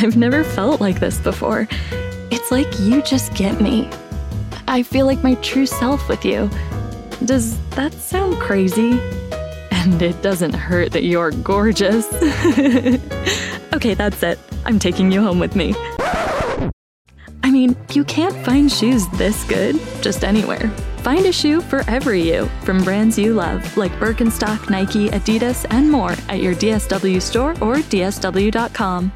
I've never felt like this before. It's like you just get me. I feel like my true self with you. Does that sound crazy? And it doesn't hurt that you're gorgeous. Okay, that's it. I'm taking you home with me. I mean, you can't find shoes this good just anywhere. Find a shoe for every you from brands you love, like Birkenstock, Nike, Adidas, and more at your DSW store or dsw.com.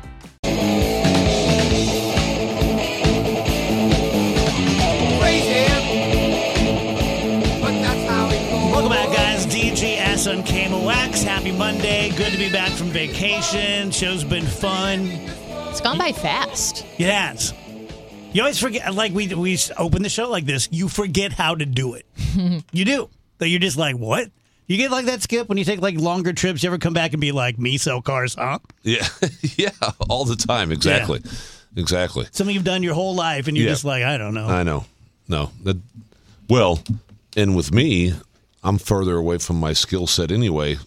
Welcome back, guys. DGS on KMOX. Happy Monday. Good to be back from vacation. Show's been fun. It's gone by fast. It has. You always forget, like we open the show like this, you forget how to do it. You do. So you're just like, what? You get like that, Skip, when you take like longer trips, you ever come back and be like, me sell cars, huh? Yeah, yeah, all the time. Exactly. Yeah. Exactly. Something you've done your whole life, and you're just like, I don't know. I know. No. Well, and with me, I'm further away from my skill set anyway,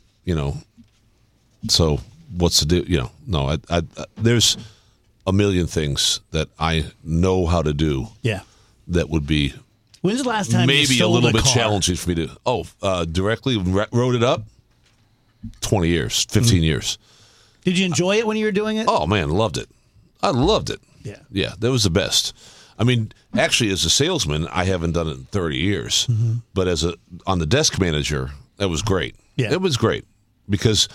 so what's the deal? No, I there's a million things that I know how to do. Yeah. That would be When's the last time maybe you a little bit car? challenging for me to directly wrote it up 20 years, 15 years. Did you enjoy it when you were doing it? Oh man, loved it. I loved it. Yeah. Yeah, that was the best. I mean, actually as a salesman, I haven't done it in 30 years. But on the desk manager, that was great. Yeah. It was great because,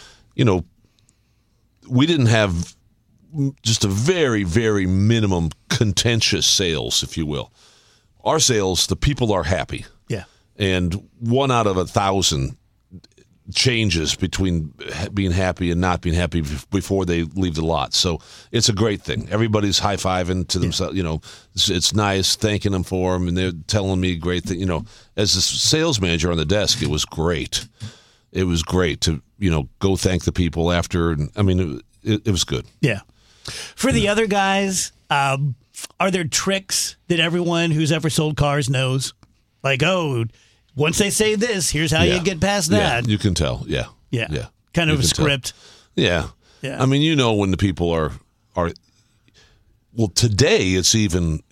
we didn't have just a very, very minimum contentious sales, if you will. Our sales, the people are happy. Yeah. And 1 out of 1,000 changes between being happy and not being happy before they leave the lot. So it's a great thing. Everybody's high-fiving to themselves. It's nice, thanking them for them, and they're telling me great things. As a sales manager on the desk, it was great. It was great to, go thank the people after. And I mean, it was good. Yeah. For the other guys, are there tricks that everyone who's ever sold cars knows? Like, once they say this, here's how you get past that. Yeah, you can tell. Yeah. Yeah. Yeah. Kind of You a can tell. script. Yeah. Yeah. I mean, when the people are well, today it's even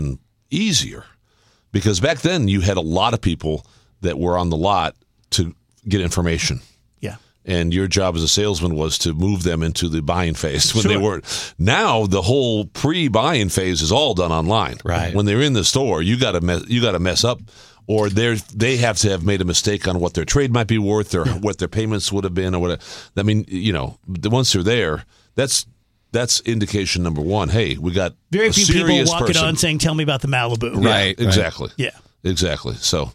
easier because back then you had a lot of people that were on the lot to get information. Yeah. And your job as a salesman was to move them into the buying phase when they weren't. Now the whole pre-buying phase is all done online. Right. When they're in the store, you got to mess up, or they have to have made a mistake on what their trade might be worth, or what their payments would have been, or whatever. I mean, once they're there, that's indication number one. Hey, we got Very a few people serious walking person. on saying, "Tell me about the Malibu." Right. Exactly. Yeah. Exactly. So.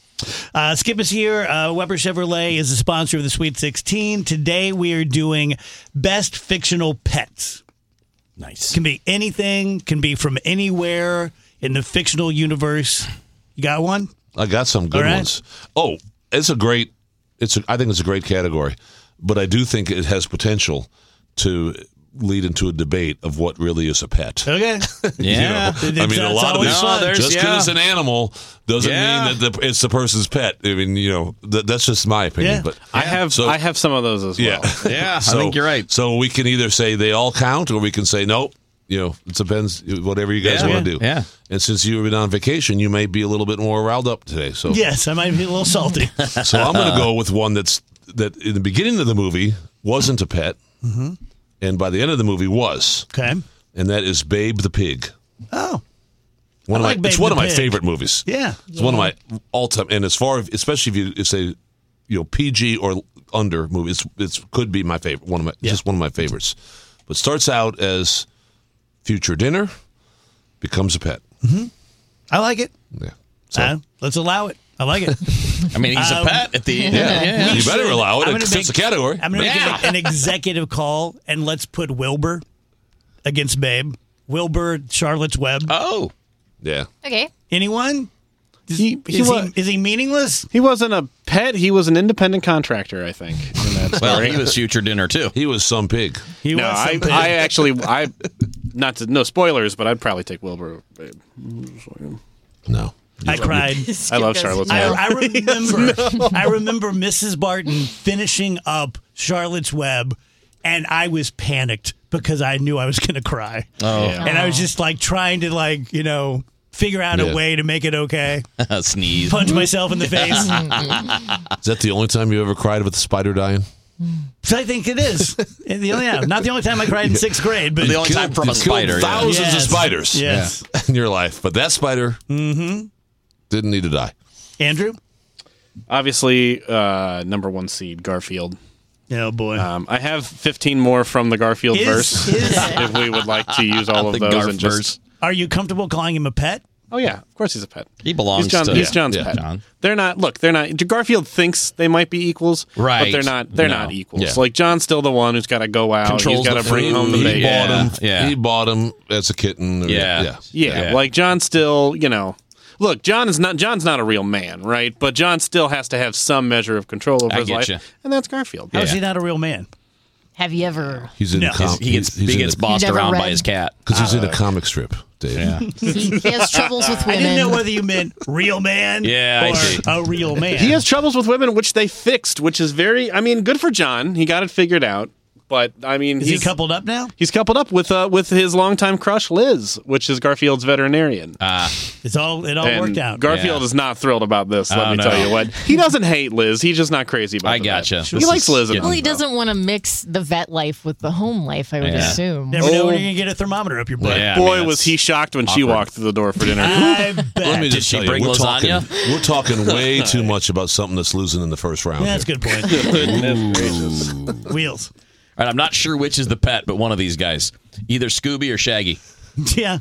Skip is here. Weber Chevrolet is the sponsor of the Sweet 16. Today we are doing Best Fictional Pets. Nice. Can be anything, can be from anywhere in the fictional universe. You got one? I got some good All right. ones. Oh, I think it's a great category, but I do think it has potential to lead into a debate of what really is a pet. Okay. Yeah. I mean, a lot of these, fun. just because it's an animal doesn't Yeah. mean that it's the person's pet. I mean, that's just my opinion. Yeah. But I have some of those as well. yeah, I think you're right. So we can either say they all count, or we can say nope. It depends. Whatever you guys want to do. Yeah. And since you've been on vacation, you may be a little bit more riled up today. So Yes, I might be a little salty. So I'm going to go with one that in the beginning of the movie wasn't a pet, and by the end of the movie was. Okay. And that is Babe the Pig. Oh. It's one of my favorite movies. Yeah. It's one of my all-time, and especially if you say, PG or under movies, it could be my favorite. Just one of my favorites. But starts out as future dinner, becomes a pet. I like it. Yeah. So, Let's allow it. I like it. I mean, he's a pet at the end. yeah. You better allow it. It fits the category. I'm going to give an executive call, and let's put Wilbur against Babe. Wilbur, Charlotte's Web. Oh. Yeah. Okay. Anyone? Is he meaningless? He wasn't a pet. He was an independent contractor, I think. In that story. Well, he was future dinner, too. He was some pig. He No, was something. I actually, no spoilers, but I'd probably take Wilbur. Babe. No. I cried. I love Charlotte's Web. I remember Mrs. Barton finishing up Charlotte's Web and I was panicked because I knew I was going to cry. Oh, And I was just like trying to figure out a way to make it okay. sneeze. Punch myself in the face. Is that the only time you ever cried with a spider dying? So I think it is. Not the only time I cried in 6th grade, but The only time from a You've killed spider. Yeah. thousands of Yes. spiders Yes. in your life, but that spider didn't need to die. Andrew? Obviously, number 1 seed, Garfield. Oh, boy. I have 15 more from the Garfield verse. If we would like to use all of The those. Garf And just, verse. Are you comfortable calling him a pet? Oh, yeah. Of course he's a pet. He belongs He's to John's Yeah. pet. John. They're not. Garfield thinks they might be equals, Right. But they're not. They're No. not equals. Yeah. Like John's still the one who's got to go out. Controls He's got the to bring food. home the He baby. bought him. Yeah. He bought him as a kitten. Yeah. Yeah, Yeah. like John's still, look, John's not a real man, right? But John still has to have some measure of control over I his get life, you. and that's Garfield. How is Yeah. he not a real man? Have you ever? He's in No. He gets bossed You never around by read- his cat. because he's in a comic strip, Dave. Yeah. He has troubles with I didn't know women. whether you meant real man Yeah, I or see. a real man. He has troubles with women, which they fixed, which is good for John. He got it figured out. But Is he coupled up now? He's coupled up with his longtime crush Liz, which is Garfield's veterinarian. It all And worked out. Garfield Yeah. is not thrilled about this. Let Oh, me no. tell you what. He doesn't hate Liz. He's just not crazy about I the gotcha. vet. This He likes is Liz. getting- Well, he doesn't want to mix the vet life with the home life, I would Yeah. assume. Never know when you're going to get a thermometer up your butt. Yeah. I Boy, mean, was that's he shocked when she awkward. walked through the door for dinner. I bet. Let me Did just she tell you, bring we're lasagna? We're talking way too much about something that's losing in the first round. Yeah, that's a here. good point. Wheels. All right, I'm not sure which is the pet, but one of these guys. Either Scooby or Shaggy. Yeah.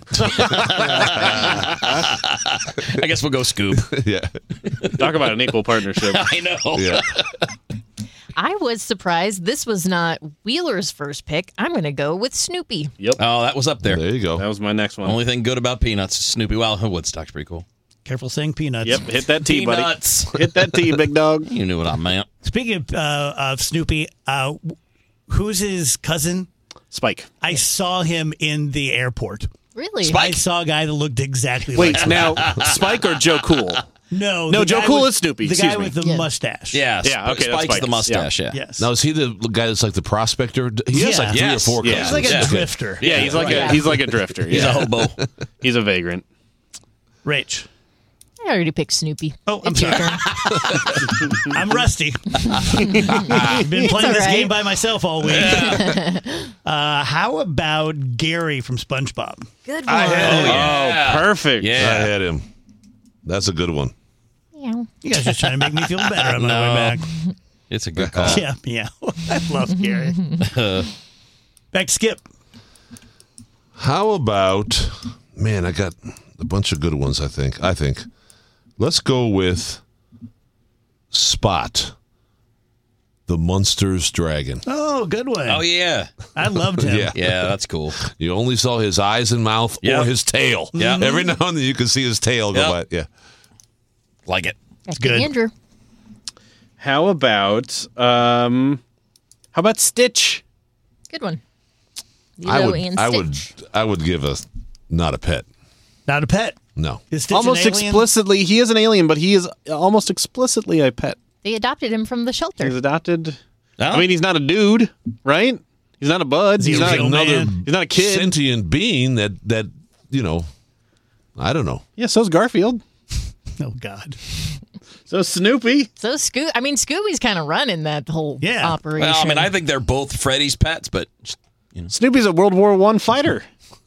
I guess we'll go Scoob. Yeah. Talk about an equal partnership. I know. Yeah. I was surprised this was not Wheeler's first pick. I'm going to go with Snoopy. Yep. Oh, that was up there. There you go. That was my next one. Only thing good about Peanuts, Snoopy. Well, Woodstock's pretty cool. Careful saying peanuts. Yep. Hit that T, buddy. Peanuts. Hit that T, big dog. You knew what I meant. Speaking of Snoopy, who's his cousin? Spike. I saw him in the airport. Really? I saw a guy that looked exactly Wait, like now, Spike or Joe Cool? No, No, the Joe guy Cool with- is Snoopy. The guy Excuse me. with the Yeah. mustache. Yeah, Yeah, okay, that's Spike's the Spike. mustache, yeah. Yes. Now, is he the guy that's like the prospector? He has like Yeah. 3 Yes. or 4 Yeah. cousins. He's like a Yeah. drifter. Yeah, he's like a drifter. He's a Yeah. hobo. He's a vagrant. Rach. I already picked Snoopy. Oh, I'm It's your sorry. turn. I'm rusty. I've been playing this all right. game by myself all week. How about Gary from SpongeBob? Good one. Yeah. Oh, perfect. I Yeah. had him. That's a good one. Yeah. You guys are just trying to make me feel better on my No. way back. It's a good call. Yeah. I love Gary. Back to Skip. How about, man, I got a bunch of good ones, I think. Let's go with Spot, the Munsters dragon. Oh, good one. Oh, yeah. I loved him. Yeah. Yeah, that's cool. You only saw his eyes and mouth Yep. or his tail. Yep. Every now and then you can see his tail go Yep. by. Yeah. Like it. That's good. Andrew. How about Stitch? Good one. I Lilo would, and I would, Stitch. I would give not a pet. Not a pet. No. Is Stitch Almost an alien? explicitly, he is an alien, but he is almost explicitly a pet. They adopted him from the shelter. He's adopted. Oh. I mean, he's not a dude, right? He's not a bud. he He's a not real another. man? He's not a kid. Sentient being that I don't know. Yeah, so's Garfield. Oh, God. So Snoopy. So Scooby's kind of running that whole Yeah. operation. Well, I mean, I think they're both Freddy's pets, but Snoopy's a World War I fighter.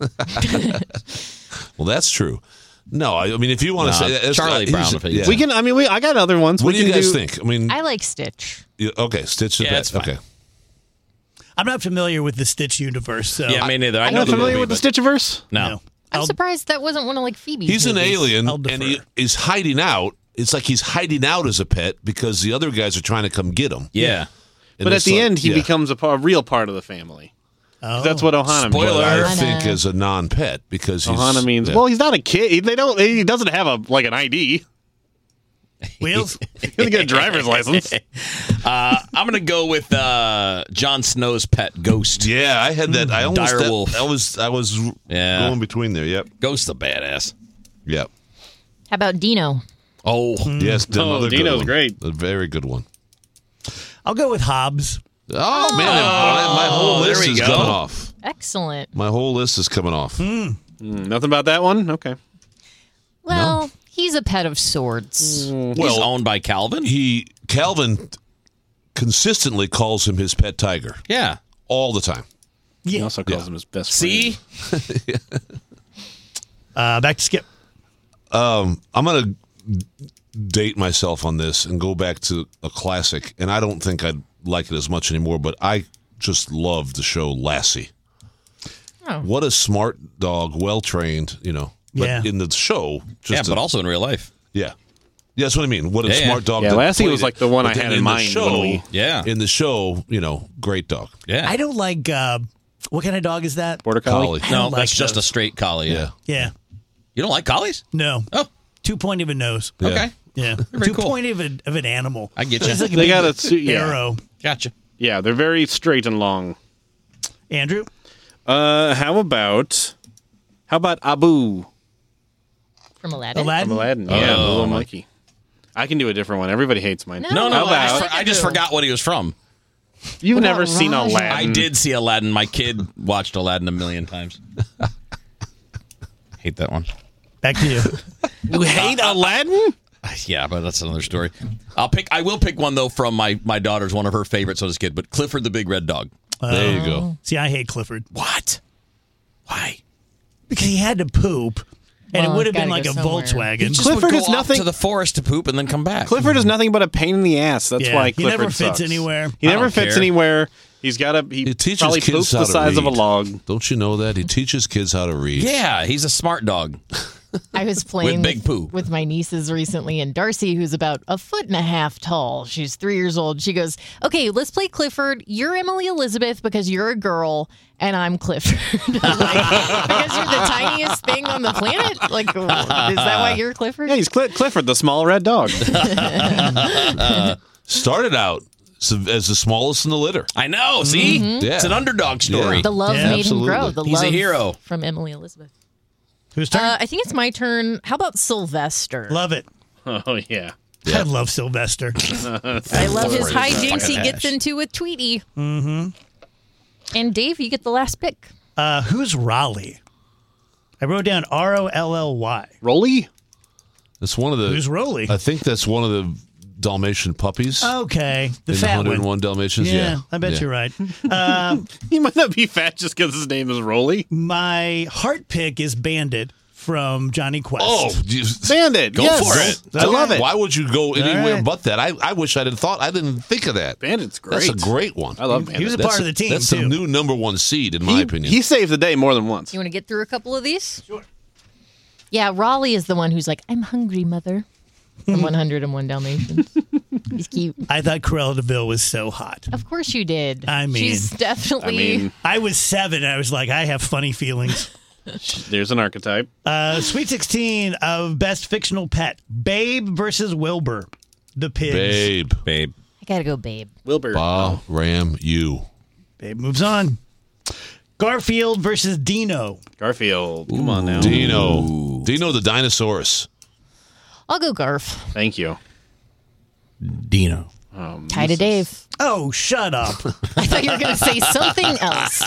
Well, that's true. No, I mean, if you want to No, say that's- Charlie he's- Brown, if he- yeah. We can. I mean, I got other ones. What we do you can guys think? I mean, I like Stitch. okay, Stitch the Yeah, pet. it's fine. Okay. I'm not familiar with the Stitch universe, so yeah, me neither. I I'm know not the familiar movie, with the but Stitchiverse. No. no. I'm surprised that wasn't one of like Phoebe's He's an movies. alien, I'll defer. and he is hiding out. It's like he's hiding out as a pet because the other guys are trying to come get him. Yeah. And But at it's the like- end, he yeah. becomes a real part of the family. 'Cause that's what Ohana means. Spoiler. But I Ohana. think as a non-pet because he's Ohana means yeah. well, he's not a kid. He doesn't have an ID. Wheels? He doesn't get a driver's license. I'm going to go with Jon Snow's pet, Ghost. Yeah, I had that. I almost Dire Wolf. I was Yeah. going between there. Yep. Ghost the badass. Yep. How about Dino? Oh. Yes, Oh, another good Dino's one. great. A very good one. I'll go with Hobbs. Oh, man, my whole there list we is go. coming off. Excellent. My whole list is coming off. Nothing about that one? Okay. Well, he's a pet of sorts. He's owned by Calvin. Calvin consistently calls him his pet tiger Yeah. all the time. He Yeah. also calls him his best See? Back to Skip. I'm going to date myself on this and go back to a classic, and I don't think I'd like it as much anymore, but I just love the show Lassie. Oh. What a smart dog, well-trained, But Yeah. in the show, just But also in real life. Yeah, that's what I mean. What a Yeah, smart dog. Yeah, that Lassie played was it. like the one But I then had in the mind Show, when we- Yeah. in the show, great dog. Yeah. I don't like, what kind of dog is that? Border Collie. Collie. I No, don't like that's just a those. straight collie. Yeah. Yeah. You don't like collies? No. Oh, Too pointy of a nose. Yeah. okay. Yeah. Very Too cool. pointy of an animal. I get you. It's like a They big got a suit. Yeah. arrow. Gotcha. Yeah, they're very straight and long. Andrew? How about Abu From Aladdin. Aladdin? from Aladdin? Yeah, the little my- monkey. I can do a different one. Everybody hates mine. No. No, How about I just forgot what he was from. you've What never about seen Raja? Aladdin? I did see Aladdin. My kid watched Aladdin a million times. Hate that one. Back to you. You hate Aladdin? Yeah, but that's another story. I will pick one though from my daughter's, one of her favorites as a kid, but Clifford the Big Red Dog. There you go. See, I hate Clifford. What? Why? Because he had to poop, and Well, it would have been gotta like a go somewhere. Volkswagen. Just Clifford would go is off nothing- to the forest to poop and then come back. Clifford is nothing but a pain in the ass. That's Yeah, why he Clifford never fits sucks. anywhere. He I never don't fits care. anywhere. He teaches probably kids poops how the to size of a read. log. Don't you know that? He teaches kids how to read. Yeah, he's a smart dog. I was playing Big Pooh. with my nieces recently, and Darcy, who's about 1.5 feet tall, she's 3 years old. She goes, "Okay, let's play Clifford. You're Emily Elizabeth because you're a girl, and I'm Clifford." I'm like, because you're the tiniest thing on the planet. Like, is that why you're Clifford? Yeah, he's Clifford, the small red dog. Started out as the smallest in the litter. I know. See, Yeah. it's an underdog story. Yeah. The love Yeah, made him grow. absolutely. The He's a love hero. from Emily Elizabeth. Whose turn? I think it's my turn. How about Sylvester? Love it. Oh, yeah. I love Sylvester. I love his Fucking hijinks he ass. gets into with Tweety. Mm-hmm. And Dave, you get the last pick. Who's Raleigh? I wrote down Rolly. Rolly? That's one of the. Who's Rolly? I think that's one of the Dalmatian puppies. Okay, the in fat 101 one. Dalmatians. Yeah, I bet Yeah. you're right. He might not be fat just because his name is Rolly. My heart pick is Bandit from Johnny Quest. Oh, Bandit. go yes. for it! I love it. Why would you go anywhere right. but that? I wish I'd have thought. I didn't think of that. Bandit's great. That's a great one. I love Bandit. He was a part of the team, That's too. the new number one seed, in my opinion. He saved the day more than once. You want to get through a couple of these? Sure. Yeah, Raleigh is the one who's like, "I'm hungry, mother." From 101 Dalmatians. He's cute. I thought Cruella de Vil was so hot. Of course you did. I mean- she's definitely. I mean, I was 7, and I was like, I have funny feelings. there's an archetype. Sweet 16 of Best Fictional Pet. Babe versus Wilbur. The pigs. Babe. I gotta go, babe. Wilbur. Ram you. Babe moves on. Garfield versus Dino. Garfield. Come on now. Dino the dinosaurus. I'll go Garf. Thank you. Dino. Tie to Dave. Oh, shut up. I thought you were gonna say something else.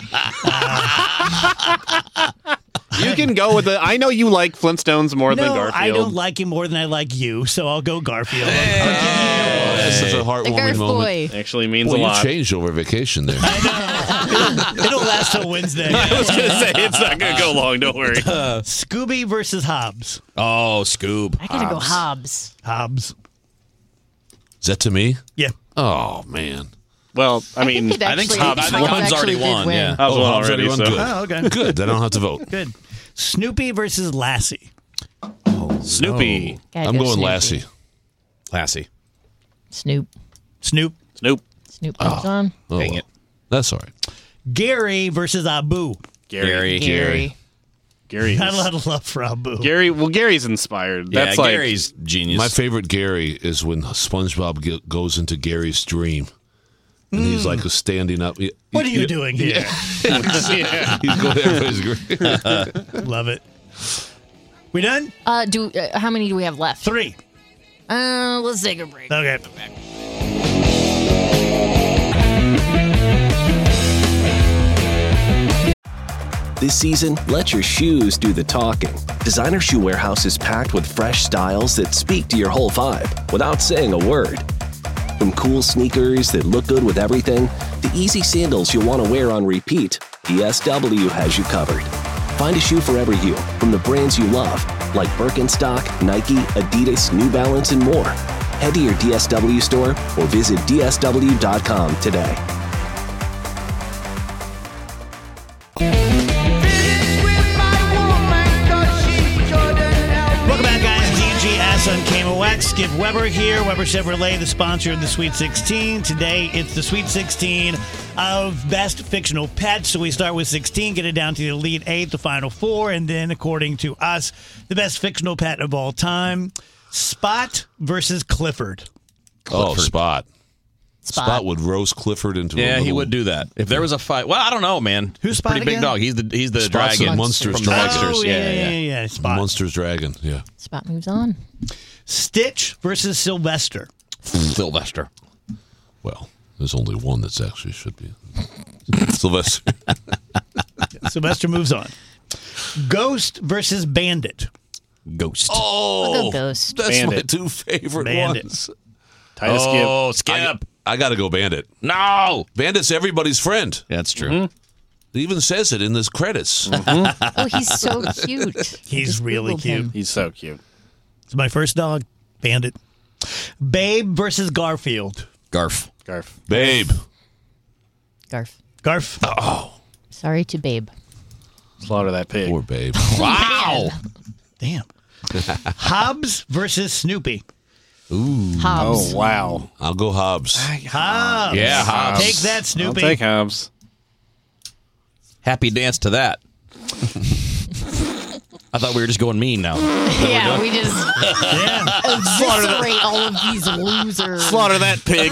You can go with the. I know you like Flintstones more than No, Garfield. I don't like him more than I like you, so I'll go Garfield. That's such a The heartwarming Garf moment. boy. Actually means Well, a you lot. changed over vacation there. It'll last till Wednesday. I was gonna say it's not gonna go long. Don't worry. Scooby versus Hobbs. Oh, Scoob. I gotta go Hobbs. Hobbs. Is that to me? Yeah. Oh man. Well, I mean, it I think actually- Hobbs Hobbs already did won. win. Yeah. Hobbs won Hobbs already. won. So. Good. Oh, okay. Good. I don't have to vote. Good. Snoopy versus Lassie. Snoopy. Gotta I'm go going Snoopy. Lassie. Lassie. Snoop. Snoop. Snoop. Snoop moves on. Oh, Dang it. That's all right. Gary versus Abu. Gary. Gary. Gary. Not a lot of love for Abu. Gary. Well, Gary's inspired. Yeah, That's like Gary's genius. My favorite Gary is when SpongeBob goes into Gary's dream. And he's like standing up. What are you doing here? yeah. He's going there for his dream. Love it. We done? How many do we have left? 3. Let's take a break. Okay. This season, let your shoes do the talking. Designer Shoe Warehouse is packed with fresh styles that speak to your whole vibe without saying a word. From cool sneakers that look good with everything, to easy sandals you'll want to wear on repeat, DSW has you covered. Find a shoe for every you from the brands you love, like Birkenstock, Nike, Adidas, New Balance, and more. Head to your DSW store or visit DSW.com today. Welcome back, guys. DGS on KMOX. Skip Weber here. Weber Chevrolet, the sponsor of the Sweet 16. Today, it's the Sweet 16 of Best Fictional Pets. So we start with 16, get it down to the Elite 8, the Final 4, and then, according to us, the best fictional pet of all time. Spot versus Clifford. Oh, Spot. Spot. Spot would roast Clifford into a little... he would do that. If there was a fight, well, I don't know, man. Who's Spot Pretty big again? dog. He's the Spot's dragon a Munsters from the dragon. Munsters. Oh, yeah. Spot. Munsters dragon, yeah. Spot moves on. Stitch versus Sylvester. Sylvester. Well, there's only one that's actually should be. Sylvester. Sylvester moves on. Ghost versus Bandit. Ghost. I'll go Ghost. That's Bandit. my two favorite Bandit. ones. Titus Oh, Skip. Skip. I got to go Bandit. No. Bandit's everybody's friend. That's true. It even says it in his credits. Oh, he's so cute. He's Just really Googled cute. him. He's so cute. It's my first dog, Bandit. Babe versus Garfield. Garf. Garf. Babe. Garf. Garf. Sorry to Babe. Slaughter that pig. Poor Babe. Wow. Damn. Hobbs versus Snoopy. Hobbs. Oh, wow. I'll go Hobbs. Hobbs. Yeah, Hobbs. Take that, I'll Snoopy. take Hobbs. Happy dance to that. I thought we were just going mean now. Yeah, we just Yeah. eviscerate all of these losers. Slaughter that pig,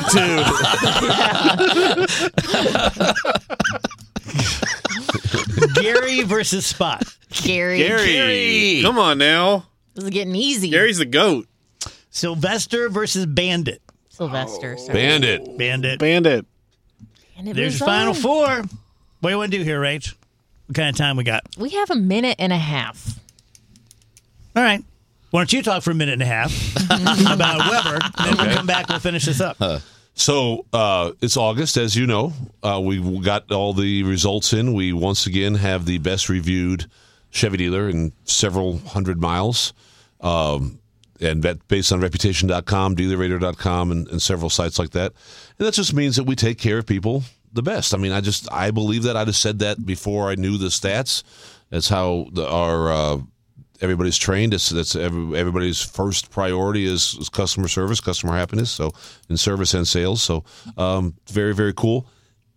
too. Gary versus Spot. Gary. Gary. Come on now. This is getting easy. Gary's the goat. Sylvester versus Bandit. Sylvester. Sorry. Bandit. Bandit. Bandit. And it There's moves your final on. 4. What do you want to do here, Rach? What kind of time we got? We have a minute and a half. All right. Why don't you talk for a minute and a half about Weber, and then we'll come back and we'll finish this up. So it's August, as you know. We got all the results in. We once again have the best reviewed Chevy dealer in several hundred miles. And that based on Reputation.com, DealerRater.com, and several sites like that. And that just means that we take care of people the best. I mean, I believe that. I just said that before I knew the stats. That's how our everybody's trained. That's everybody's first priority is customer service, customer happiness. So in service and sales. So very, very cool.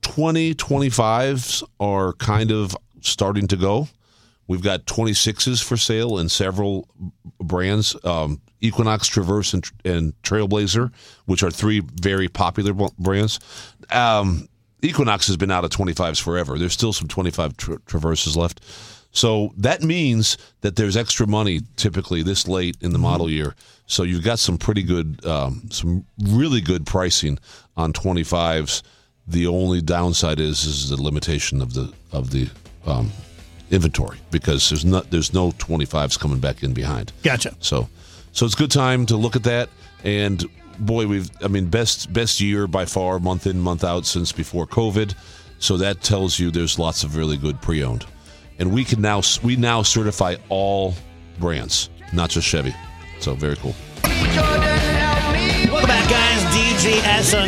2025s are kind of starting to go. We've got 26s for sale in several brands, Equinox, Traverse, and Trailblazer, which are 3 very popular brands. Equinox has been out of 25s forever. There's still some 25 Traverses left. So that means that there's extra money typically this late in the model year. So you've got some pretty good, some really good pricing on 25s. The only downside is the limitation of the inventory because there's no 25s coming back in behind. Gotcha. So it's a good time to look at that. And boy, best year by far, month in, month out since before COVID. So that tells you there's lots of really good pre-owned. And we now certify all brands, not just Chevy. So very cool. Welcome back, guys. DGS on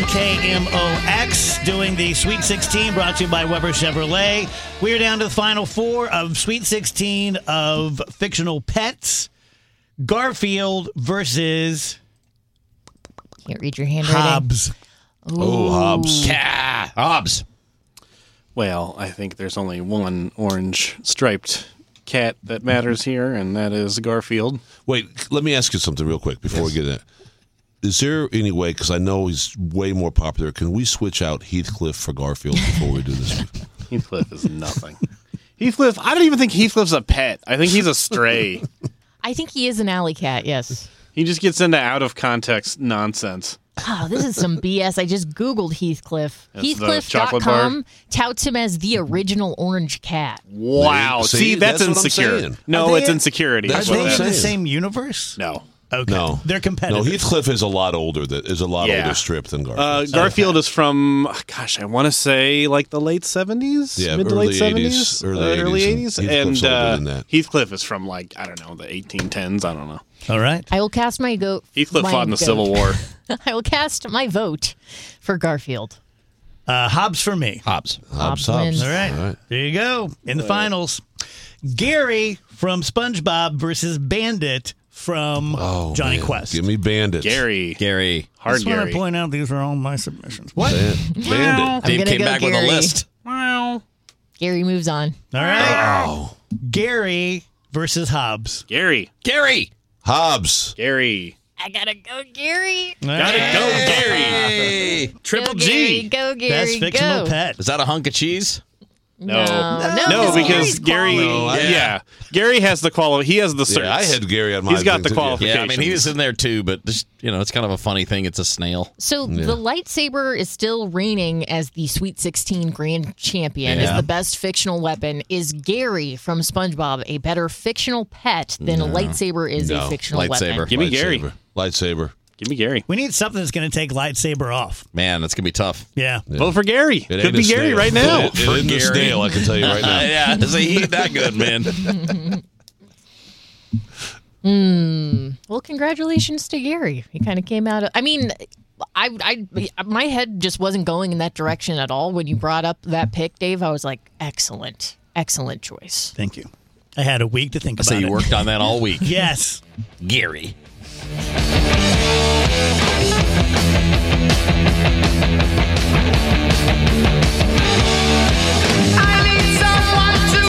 KMOX doing the Sweet 16 brought to you by Weber Chevrolet. We are down to the final 4 of Sweet 16 of fictional pets. Garfield versus Can't read your handwriting. Hobbs. Oh, Hobbs. Yeah. Hobbs. Well, I think there's only one orange striped cat that matters here, and that is Garfield. Wait, let me ask you something real quick before we get in there. Is there any way, because I know he's way more popular, can we switch out Heathcliff for Garfield before we do this? Heathcliff is nothing. I don't even think Heathcliff's a pet. I think he's a stray. I think he is an alley cat, yes. He just gets into out of context nonsense. Oh, this is some BS. I just Googled Heathcliff. That's the chocolate bar? Heathcliff.com touts him as the original orange cat. Wow. See, That's that's what I'm insecure. saying. No, it's insecurity. That's Are what they I'm in the saying. same universe? No. Okay. No, They're competitive. No, Heathcliff is a lot older. Yeah. Older strip than Garfield. Garfield is from, I want to say like the late 70s? Yeah, mid to early late 70s? 80s, early 80s, 80s. and And Heathcliff's older than that. Heathcliff is from like, I don't know, the 1810s. I don't know. All right. I will cast my goat. Heathcliff fought in the Civil War. I will cast my vote for Garfield. Hobbs for me. Hobbs. Hobbs wins. All right. There you go. In the finals, Gary from SpongeBob versus Bandit from Johnny Man, Quest. Give me Bandit. Gary. I just want Gary. to point out these are all my submissions. What? Bandit. I'm Dave gonna came go back with a Gary. list. Gary moves on. All right. Oh, Gary versus Hobbs. Gary. Gary. Hobbs. Gary. I gotta go, Gary. Gotta go, Gary. Hey. Triple Go, G. Gary. Go, Gary. Best fictional go. pet. Is that a hunk of cheese? No. No, because Gary's Gary. quality. Yeah. Gary has the quality. He has the certs. Yeah, I had Gary on my He's got thing, the too. qualifications. Yeah, I mean, he was in there too, but just, it's kind of a funny thing. It's a snail. So the lightsaber is still reigning as the Sweet 16 Grand Champion, is Yeah. the best fictional weapon. Is Gary from SpongeBob a better fictional pet than a lightsaber is a No. fictional Lightsaber. weapon? Give me Gary. Lightsaber. Give me Gary. We need something that's going to take lightsaber off. Man, that's going to be tough. Yeah. Vote for Gary. It Could ain't be a Gary snail. right now. It isn't a snail, I can tell you right now. Yeah, he ain't that good, man. Well, congratulations to Gary. He kind of came out of. I mean, my head just wasn't going in that direction at all when you brought up that pick, Dave. I was like, excellent choice. Thank you. I had a week to think I about say you it. worked on that all week. Yes. Gary.